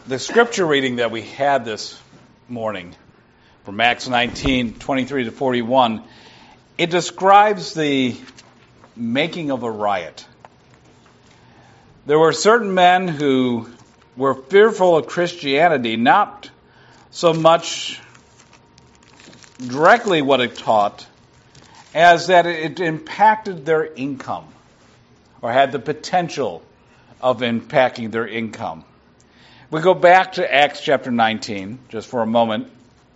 The scripture reading that we had this morning from Acts 19:23 to 41, it describes the making of a riot. There were certain men who were fearful of Christianity, not so much directly what it taught, as that it impacted their income, or had the potential of impacting their income. We go back to Acts chapter 19, just for a moment,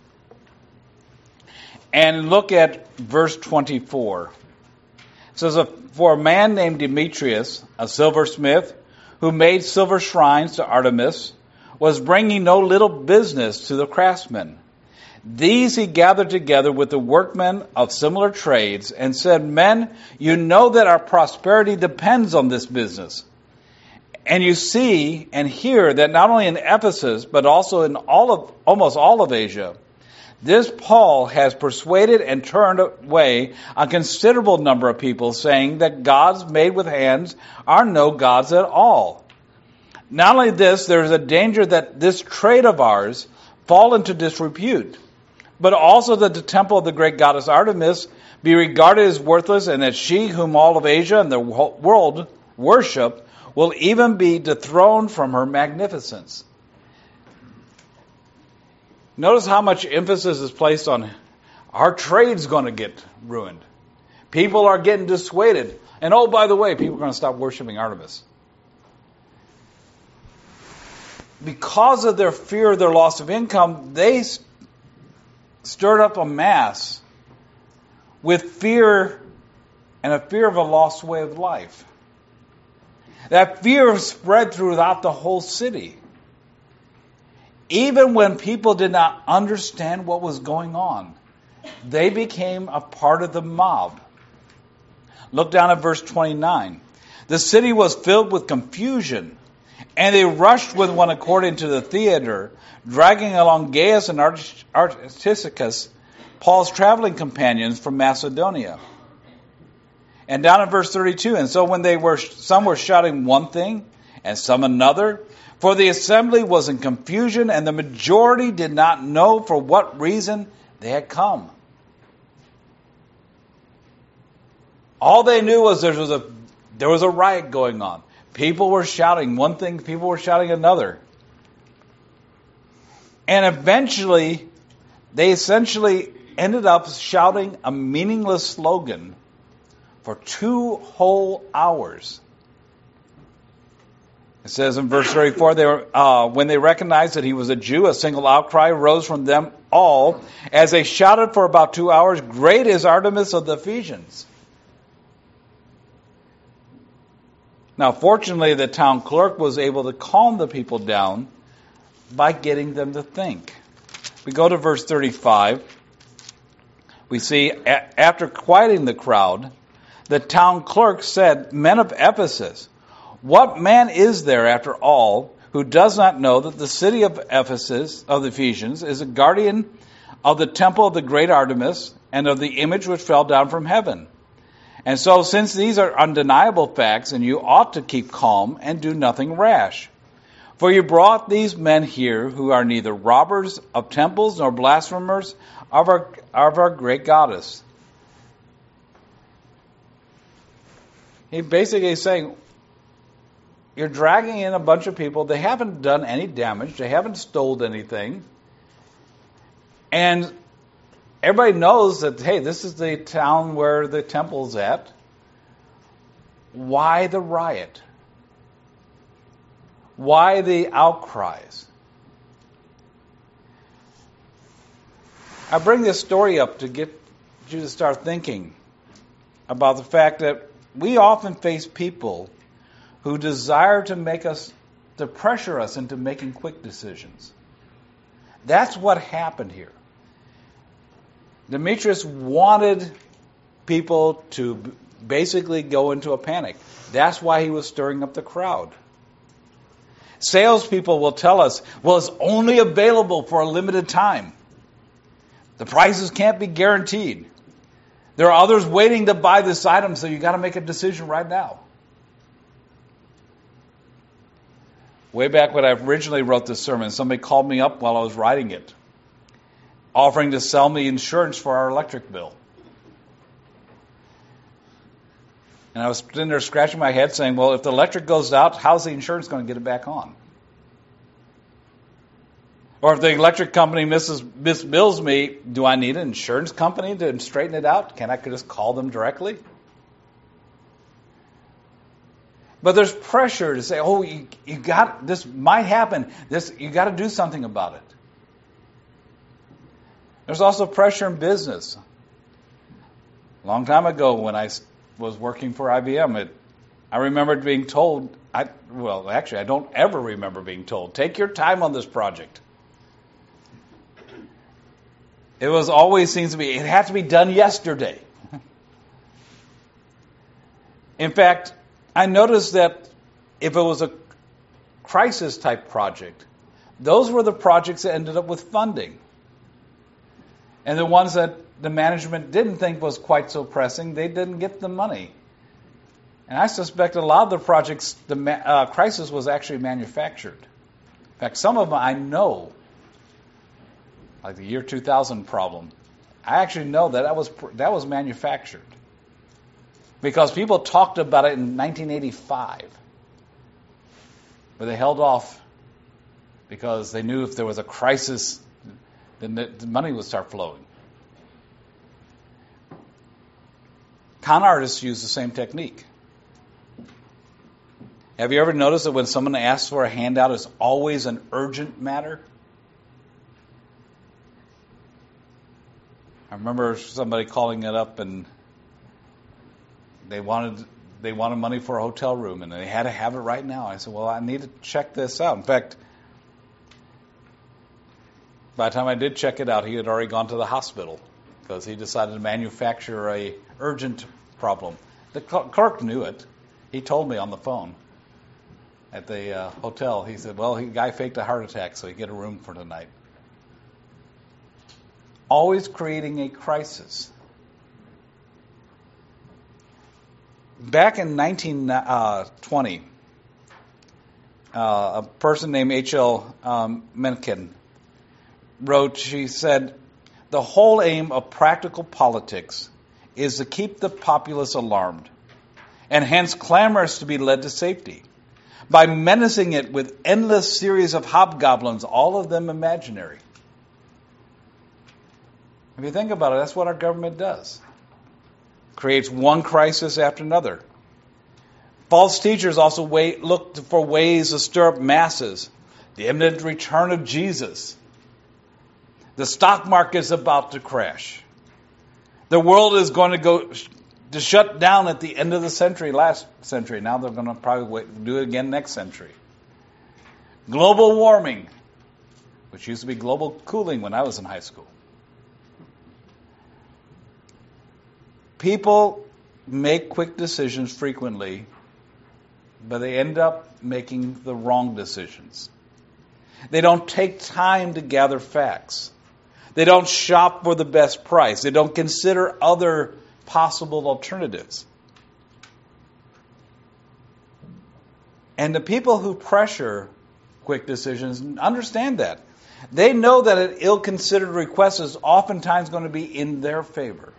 and look at verse 24. It says, "For a man named Demetrius, a silversmith, who made silver shrines to Artemis, was bringing no little business to the craftsmen. These he gathered together with the workmen of similar trades, and said, 'Men, you know that our prosperity depends on this business. And you see and hear that not only in Ephesus, but also in almost all of Asia, this Paul has persuaded and turned away a considerable number of people, saying that gods made with hands are no gods at all. Not only this, there is a danger that this trade of ours fall into disrepute, but also that the temple of the great goddess Artemis be regarded as worthless, and that she whom all of Asia and the world worship will even be dethroned from her magnificence.'" Notice how much emphasis is placed on our trade's going to get ruined. People are getting dissuaded. And oh, by the way, people are going to stop worshiping Artemis. Because of their fear of their loss of income, they stirred up a mass with fear and a fear of a lost way of life. That fear spread throughout the whole city. Even when people did not understand what was going on, they became a part of the mob. Look down at verse 29. "The city was filled with confusion, and they rushed with one accord into the theater, dragging along Gaius and Aristarchus, Paul's traveling companions from Macedonia." And down in verse 32, "And so when some were shouting one thing, and some another, for the assembly was in confusion, and the majority did not know for what reason they had come." All they knew was there was a riot going on. People were shouting one thing, people were shouting another. And eventually, they essentially ended up shouting a meaningless slogan for 2 whole hours. It says in verse 34, when they recognized that he was a Jew, a single outcry rose from them all as they shouted for about 2 hours, "Great is Artemis of the Ephesians." Now, fortunately, the town clerk was able to calm the people down by getting them to think. We go to verse 35. We see, after quieting the crowd, the town clerk said, "Men of Ephesus, what man is there, after all, who does not know that the city of Ephesus, of the Ephesians, is a guardian of the temple of the great Artemis and of the image which fell down from heaven? And so, since these are undeniable facts, and you ought to keep calm and do nothing rash. For you brought these men here who are neither robbers of temples nor blasphemers of our great goddess." He basically is saying, you're dragging in a bunch of people. They haven't done any damage. They haven't stolen anything. And everybody knows that, hey, this is the town where the temple's at. Why the riot? Why the outcries? I bring this story up to get you to start thinking about the fact that we often face people who desire to pressure us into making quick decisions. That's what happened here. Demetrius wanted people to basically go into a panic. That's why he was stirring up the crowd. Salespeople will tell us, well, it's only available for a limited time. The prices can't be guaranteed. There are others waiting to buy this item, so you got to make a decision right now. Way back when I originally wrote this sermon, somebody called me up while I was writing it, offering to sell me insurance for our electric bill. And I was sitting there scratching my head saying, well, if the electric goes out, how's the insurance going to get it back on? Or if the electric company misbills me, do I need an insurance company to straighten it out? Can I just call them directly? But there's pressure to say, oh, you got, this might happen. You got to do something about it. There's also pressure in business. A long time ago when I was working for IBM, I remembered being told, I don't ever remember being told, take your time on this project. It was always seems to be, it had to be done yesterday. In fact, I noticed that if it was a crisis type project, those were the projects that ended up with funding. And the ones that the management didn't think was quite so pressing, they didn't get the money. And I suspect a lot of the projects, the crisis was actually manufactured. In fact, some of them I know, like the year 2000 problem, I actually know that was manufactured. Because people talked about it in 1985. But they held off because they knew if there was a crisis, then the money would start flowing. Con artists use the same technique. Have you ever noticed that when someone asks for a handout, it's always an urgent matter? I remember somebody calling it up and they wanted money for a hotel room and they had to have it right now. I said, well, I need to check this out. In fact, by the time I did check it out, he had already gone to the hospital because he decided to manufacture a urgent problem. The clerk knew it. He told me on the phone at the hotel. He said, well, the guy faked a heart attack so he get a room for tonight. Always creating a crisis. Back in 1920, a person named H.L. Mencken wrote, she said, the whole aim of practical politics is to keep the populace alarmed, and hence clamorous to be led to safety, by menacing it with endless series of hobgoblins, all of them imaginary. If you think about it, that's what our government does. Creates one crisis after another. False teachers also look for ways to stir up masses. The imminent return of Jesus. The stock market is about to crash. The world is going to shut down at the end of the century, last century. Now they're going to probably do it again next century. Global warming, which used to be global cooling when I was in high school. People make quick decisions frequently, but they end up making the wrong decisions. They don't take time to gather facts. They don't shop for the best price. They don't consider other possible alternatives. And the people who pressure quick decisions understand that. They know that an ill-considered request is oftentimes going to be in their favor.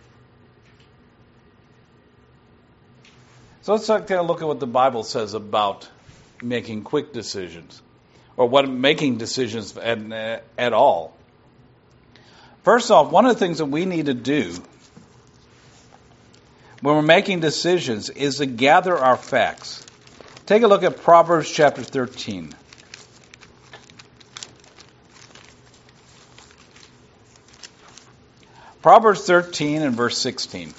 So let's take a look at what the Bible says about making quick decisions, or what making decisions at all. First off, one of the things that we need to do when we're making decisions is to gather our facts. Take a look at Proverbs chapter 13. Proverbs 13 and verse 16.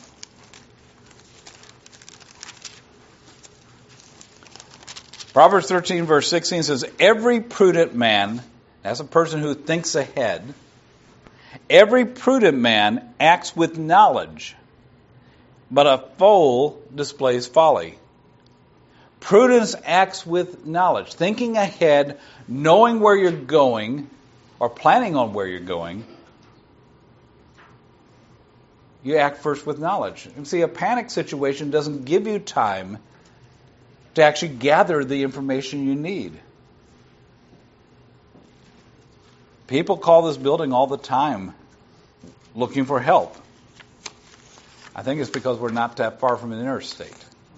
Proverbs 13, verse 16 says, every prudent man, that's a person who thinks ahead, every prudent man acts with knowledge, but a fool displays folly. Prudence acts with knowledge, thinking ahead, knowing where you're going, or planning on where you're going. You act first with knowledge. And see, a panic situation doesn't give you time to actually gather the information you need. People call this building all the time looking for help. I think it's because we're not that far from an interstate.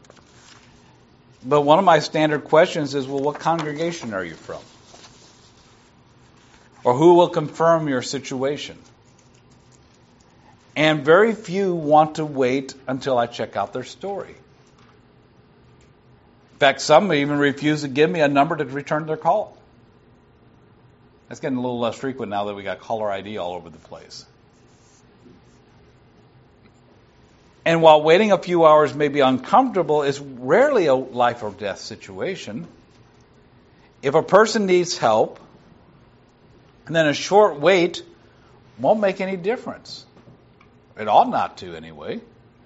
But one of my standard questions is, well, what congregation are you from? Or who will confirm your situation? And very few want to wait until I check out their story. In fact, some even refuse to give me a number to return their call. That's getting a little less frequent now that we got caller ID all over the place. And while waiting a few hours may be uncomfortable, it's rarely a life or death situation. If a person needs help, and then a short wait won't make any difference. It ought not to, anyway.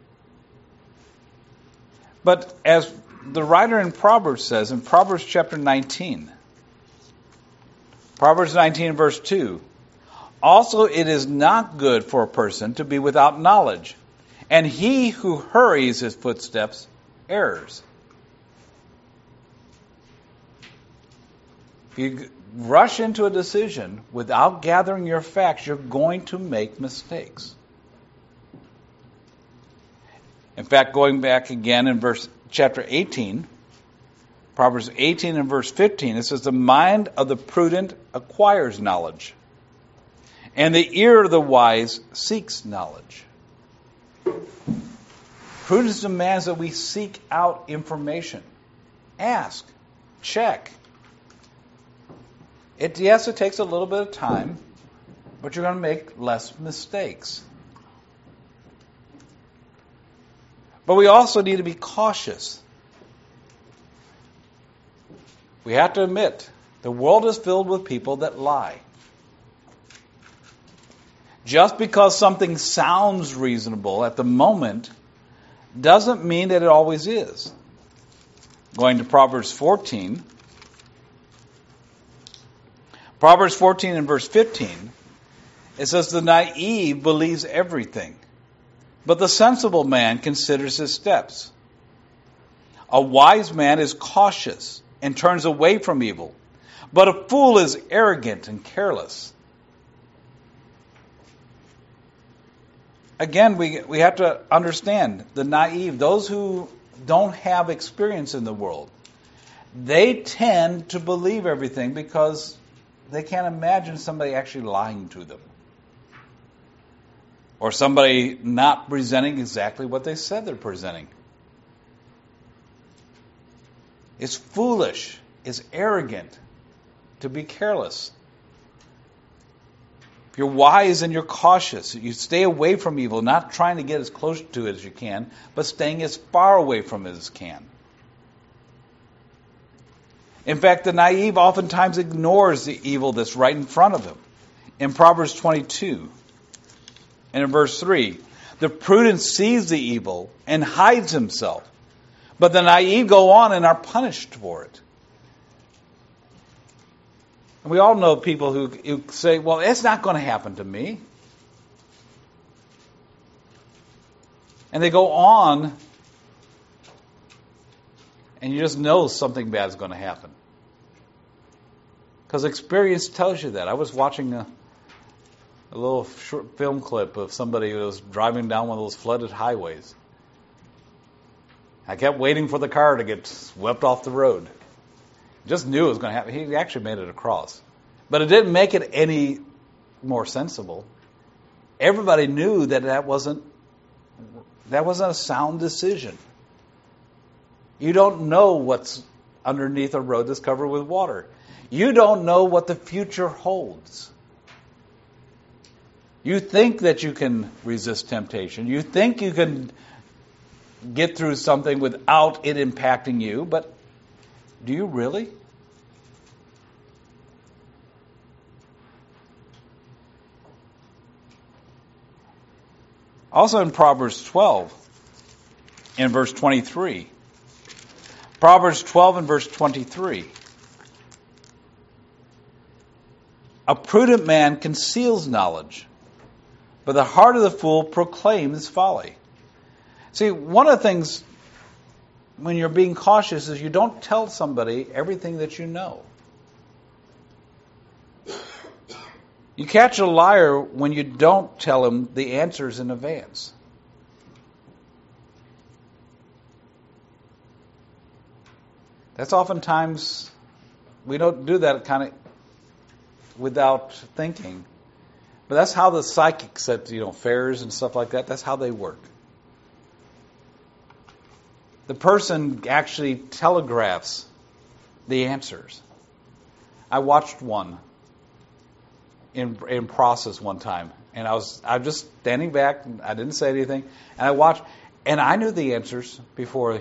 But as the writer in Proverbs says, in Proverbs chapter 19, Proverbs 19 verse 2, also it is not good for a person to be without knowledge, and he who hurries his footsteps errs. If you rush into a decision without gathering your facts, you're going to make mistakes. In fact, going back again in chapter 18, Proverbs 18 and verse 15, it says, the mind of the prudent acquires knowledge, and the ear of the wise seeks knowledge. Prudence demands that we seek out information. Ask. Check. Yes, it takes a little bit of time, but you're going to make less mistakes. But we also need to be cautious. We have to admit, the world is filled with people that lie. Just because something sounds reasonable at the moment doesn't mean that it always is. Going to Proverbs 14. Proverbs 14 and verse 15, it says, the naive believes everything, but the sensible man considers his steps. A wise man is cautious and turns away from evil, but a fool is arrogant and careless. Again, we have to understand the naive, those who don't have experience in the world, they tend to believe everything because they can't imagine somebody actually lying to them. Or somebody not presenting exactly what they said they're presenting. It's foolish, it's arrogant to be careless. If you're wise and you're cautious, you stay away from evil, not trying to get as close to it as you can, but staying as far away from it as you can. In fact, the naive oftentimes ignores the evil that's right in front of him. In Proverbs 22, and in verse 3, the prudent sees the evil and hides himself, but the naive go on and are punished for it. And we all know people who say, well, it's not going to happen to me. And they go on, and you just know something bad is going to happen. Because experience tells you that. I was watching a little short film clip of somebody who was driving down one of those flooded highways. I kept waiting for the car to get swept off the road. Just knew it was going to happen. He actually made it across. But it didn't make it any more sensible. Everybody knew that wasn't a sound decision. You don't know what's underneath a road that's covered with water. You don't know what the future holds. You think that you can resist temptation. You think you can get through something without it impacting you, but do you really? Also in Proverbs 12, in verse 23. Proverbs 12 and verse 23. A prudent man conceals knowledge, but the heart of the fool proclaims folly. See, one of the things when you're being cautious is you don't tell somebody everything that you know. You catch a liar when you don't tell him the answers in advance. That's oftentimes, we don't do that kind of without thinking. But that's how the psychics at fairs and stuff like that, that's how they work. The person actually telegraphs the answers. I watched one in process one time, and I was just standing back, and I didn't say anything, and I watched, and I knew the answers before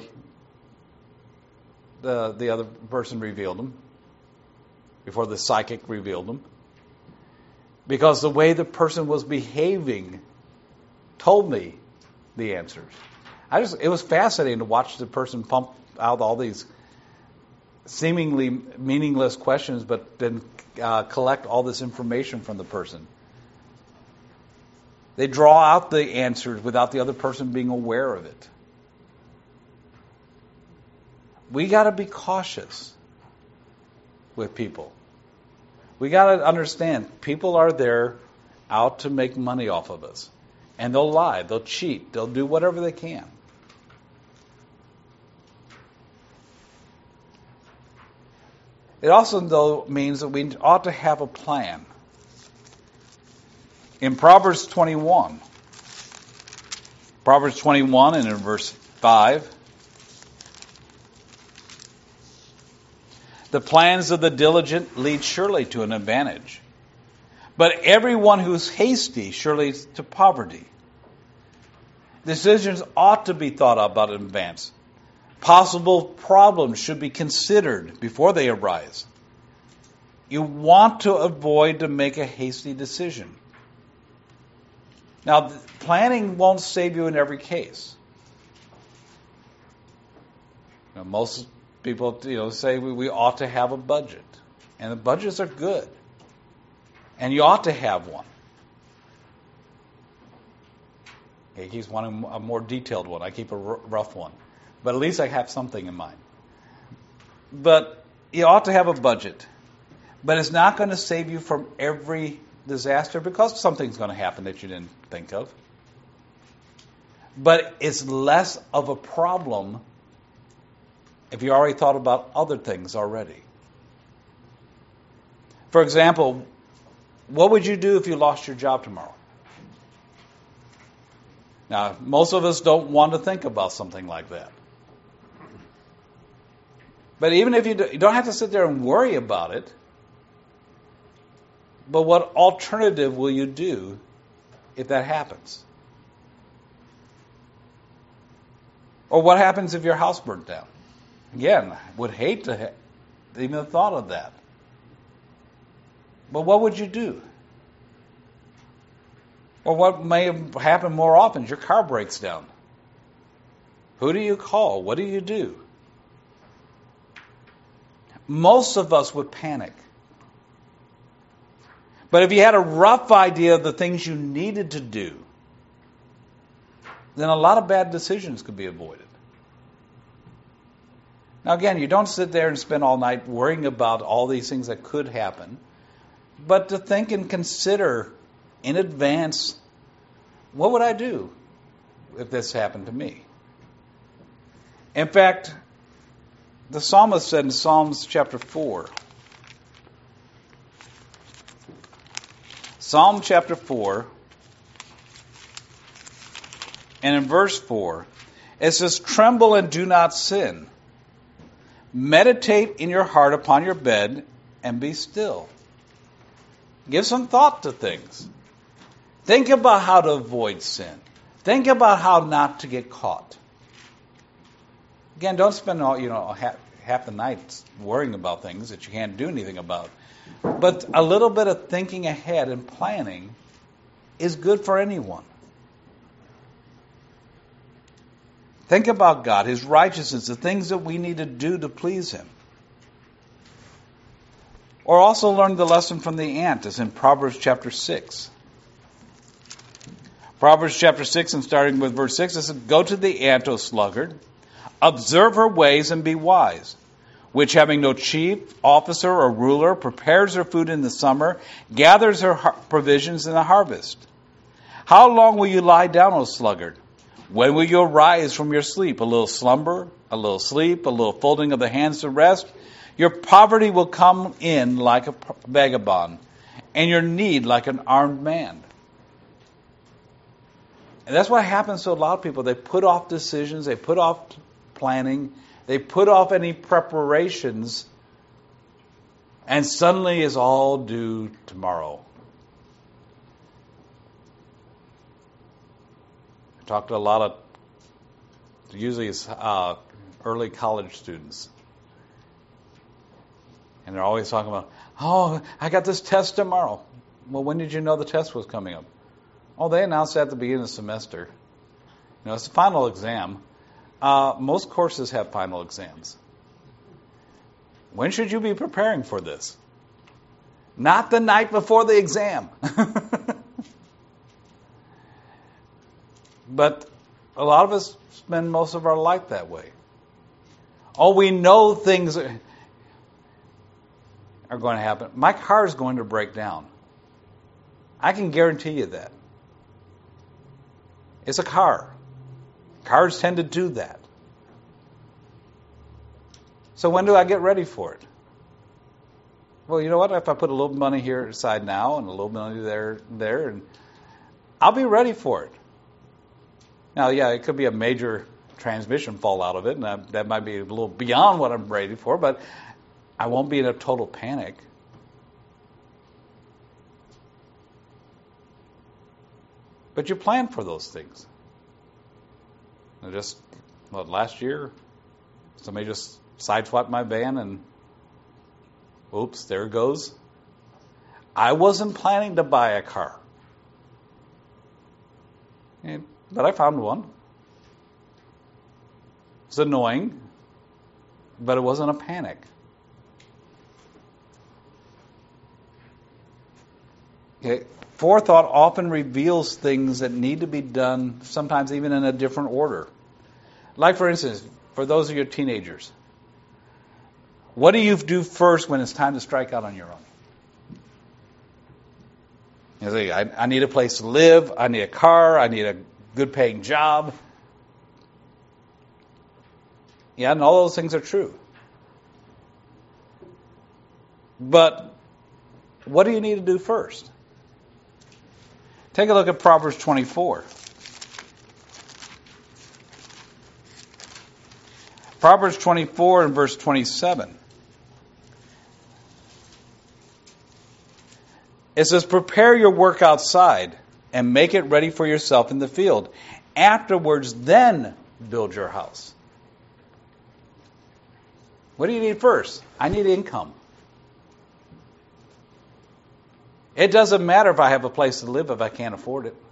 the other person revealed them, before the psychic revealed them, because the way the person was behaving told me the answers. It was fascinating to watch the person pump out all these seemingly meaningless questions, but then collect all this information from the person. They draw out the answers without the other person being aware of it. We got to be cautious with people. We got to understand people are there out to make money off of us. And they'll lie, they'll cheat, they'll do whatever they can. It also, though, means that we ought to have a plan. In Proverbs 21 and in verse 5, the plans of the diligent lead surely to an advantage, but everyone who's hasty surely to poverty. Decisions ought to be thought about in advance. Possible problems should be considered before they arise. You want to avoid to make a hasty decision. Now, planning won't save you in every case. Most people, say we ought to have a budget, and the budgets are good, and you ought to have one. He keeps wanting a more detailed one. I keep a rough one. But at least I have something in mind. But you ought to have a budget. But it's not going to save you from every disaster because something's going to happen that you didn't think of. But it's less of a problem if you already thought about other things already. For example, what would you do if you lost your job tomorrow? Now, most of us don't want to think about something like that. But even if you don't have to sit there and worry about it, but what alternative will you do if that happens? Or what happens if your house burnt down? Again, I would hate to even have thought of that. But what would you do? Or what may happen more often is your car breaks down. Who do you call? What do you do? Most of us would panic. But if you had a rough idea of the things you needed to do, then a lot of bad decisions could be avoided. Now again, you don't sit there and spend all night worrying about all these things that could happen, but to think and consider in advance, what would I do if this happened to me? In fact, the psalmist said in Psalms chapter 4, Psalm chapter 4, and in verse 4, it says, "Tremble and do not sin. Meditate in your heart upon your bed and be still." Give some thought to things. Think about how to avoid sin. Think about how not to get caught. Again, don't spend half the night worrying about things that you can't do anything about. But a little bit of thinking ahead and planning is good for anyone. Think about God, His righteousness, the things that we need to do to please Him. Or also learn the lesson from the ant, as in Proverbs chapter 6. Proverbs chapter 6, and starting with verse 6, it says, "Go to the ant, O sluggard, observe her ways and be wise. which having no chief, officer, or ruler, prepares her food in the summer, gathers her provisions in the harvest. How long will you lie down, O sluggard? When will you arise from your sleep? A little slumber, a little sleep, a little folding of the hands to rest? Your poverty will come in like a vagabond, and your need like an armed man. And that's what happens to a lot of people. They put off decisions, they put off planning, they put off any preparations, and suddenly it's all due tomorrow. I talk to a lot of, usually it's early college students. And they're always talking about, oh, I got this test tomorrow. Well, when did you know the test was coming up? Oh, they announced that at the beginning of the semester. It's a final exam. Most courses have final exams. When should you be preparing for this? Not the night before the exam. But a lot of us spend most of our life that way. Oh, we know things are going to happen. My car is going to break down. I can guarantee you that. It's a car. Cars tend to do that. So when do I get ready for it? Well, you know what? If I put a little money here aside now and a little money there, and I'll be ready for it. Now, yeah, it could be a major transmission fall out of it, and that might be a little beyond what I'm ready for, but I won't be in a total panic. But you plan for those things. Last year, somebody just sideswiped my van and oops, there it goes. I wasn't planning to buy a car. But I found one. It's annoying, but it wasn't a panic. Okay. Forethought often reveals things that need to be done, sometimes even in a different order. Like, for instance, for those of you teenagers, what do you do first when it's time to strike out on your own? You say, I need a place to live, I need a car, I need a good paying job. Yeah, and all those things are true. But what do you need to do first? Take a look at Proverbs 24. Proverbs 24 and verse 27. It says, prepare your work outside and make it ready for yourself in the field. Afterwards, then build your house. What do you need first? I need income. It doesn't matter if I have a place to live if I can't afford it.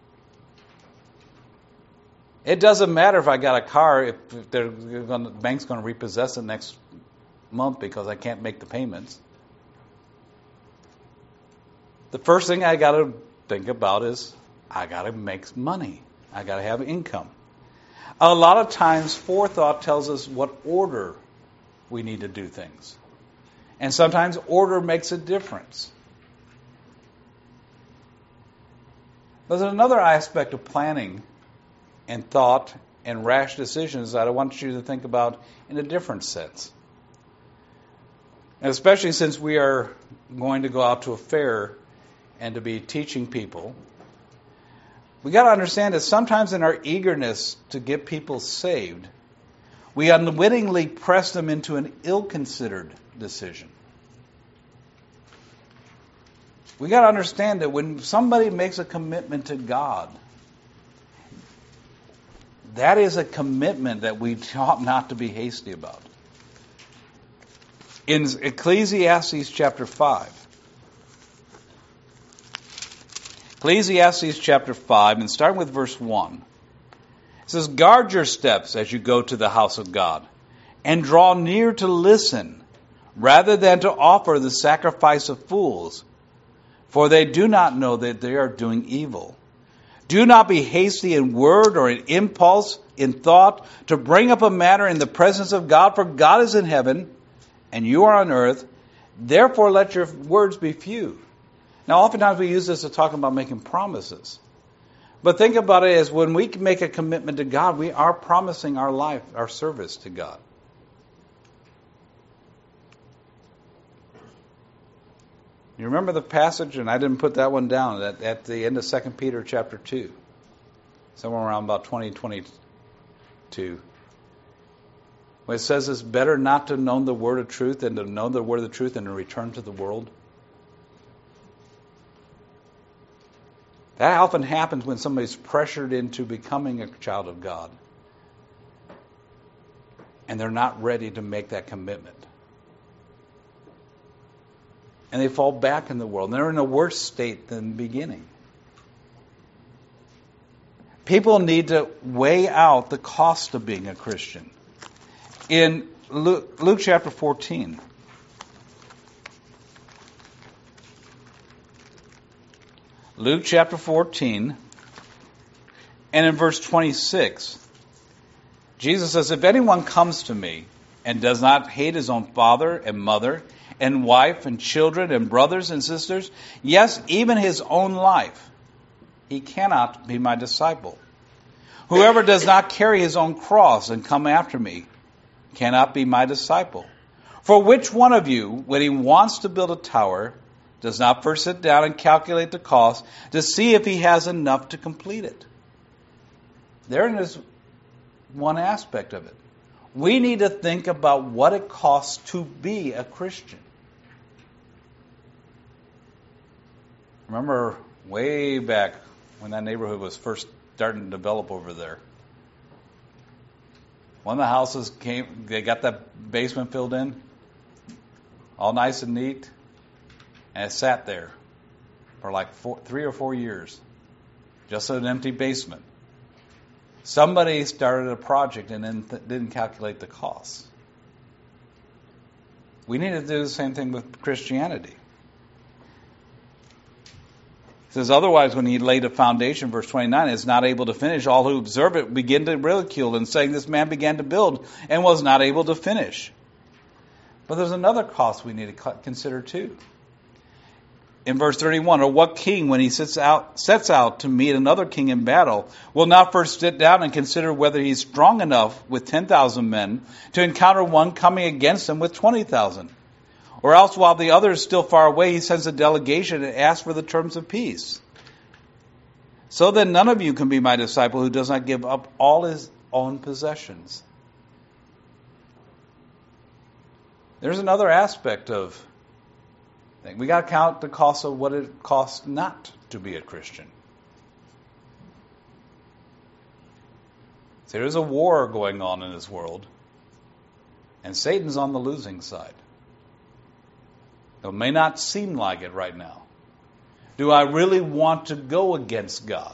It doesn't matter if I got a car if the bank's going to repossess it next month because I can't make the payments. The first thing I got to think about is I got to make money. I got to have income. A lot of times forethought tells us what order we need to do things. And sometimes order makes a difference. There's another aspect of planning and thought and rash decisions that I want you to think about in a different sense. And especially since we are going to go out to a fair and to be teaching people, we got to understand that sometimes in our eagerness to get people saved, we unwittingly press them into an ill-considered decision. We got to understand that when somebody makes a commitment to God, that is a commitment that we ought not to be hasty about. In Ecclesiastes chapter 5, Ecclesiastes chapter 5, and starting with verse 1, it says, guard your steps as you go to the house of God, and draw near to listen, rather than to offer the sacrifice of fools, for they do not know that they are doing evil. Do not be hasty in word or in impulse, in thought, to bring up a matter in the presence of God, for God is in heaven, and you are on earth. Therefore let your words be few. Now, oftentimes we use this to talk about making promises. But think about it as when we make a commitment to God, we are promising our life, our service to God. You remember the passage, and I didn't put that one down, at the end of 2 Peter chapter 2. Somewhere around about 20:22. Where it says it's better not to know the word of truth than to know the word of the truth and to return to the world. That often happens when somebody's pressured into becoming a child of God. And they're not ready to make that commitment. And they fall back in the world. And they're in a worse state than the beginning. People need to weigh out the cost of being a Christian. In Luke chapter 14, Luke chapter 14, and in verse 26, Jesus says, if anyone comes to me and does not hate his own father and mother and wife and children and brothers and sisters, yes, even his own life, he cannot be my disciple. Whoever does not carry his own cross and come after me cannot be my disciple. For which one of you, when he wants to build a tower, does not first sit down and calculate the cost to see if he has enough to complete it? Therein is one aspect of it. We need to think about what it costs to be a Christian. Remember way back when that neighborhood was first starting to develop over there. One of the houses they got that basement filled in, all nice and neat, and it sat there for like 3 or 4 years, just an empty basement. Somebody started a project and then didn't calculate the costs. We need to do the same thing with Christianity. It says, otherwise, when he laid a foundation, verse 29, is not able to finish, all who observe it begin to ridicule and saying, this man began to build and was not able to finish. But there's another cost we need to consider too. In verse 31, or what king, when he sets out to meet another king in battle, will not first sit down and consider whether he's strong enough with 10,000 men to encounter one coming against him with 20,000? Or else, while the other is still far away, he sends a delegation and asks for the terms of peace. So then none of you can be my disciple who does not give up all his own possessions. There's another aspect of thing. We got to count the cost of what it costs not to be a Christian. So there's a war going on in this world, and Satan's on the losing side. It may not seem like it right now. Do I really want to go against God?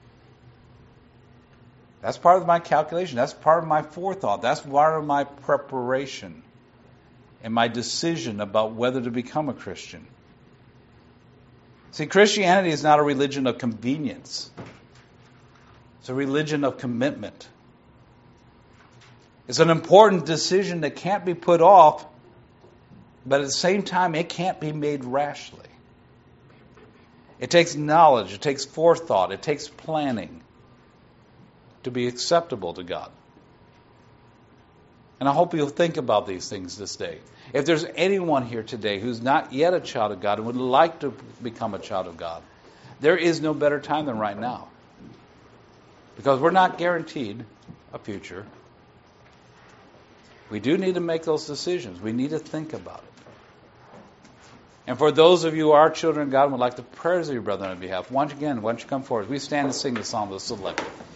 That's part of my calculation. That's part of my forethought. That's part of my preparation and my decision about whether to become a Christian. See, Christianity is not a religion of convenience. It's a religion of commitment. It's an important decision that can't be put off, but at the same time, it can't be made rashly. It takes knowledge, it takes forethought, it takes planning to be acceptable to God. And I hope you'll think about these things this day. If there's anyone here today who's not yet a child of God and would like to become a child of God, there is no better time than right now. Because we're not guaranteed a future. We do need to make those decisions. We need to think about it. And for those of you who are children of God and would like to pray as your brother on behalf, once again, why don't you come forward? We stand and sing the Psalm of the Selected.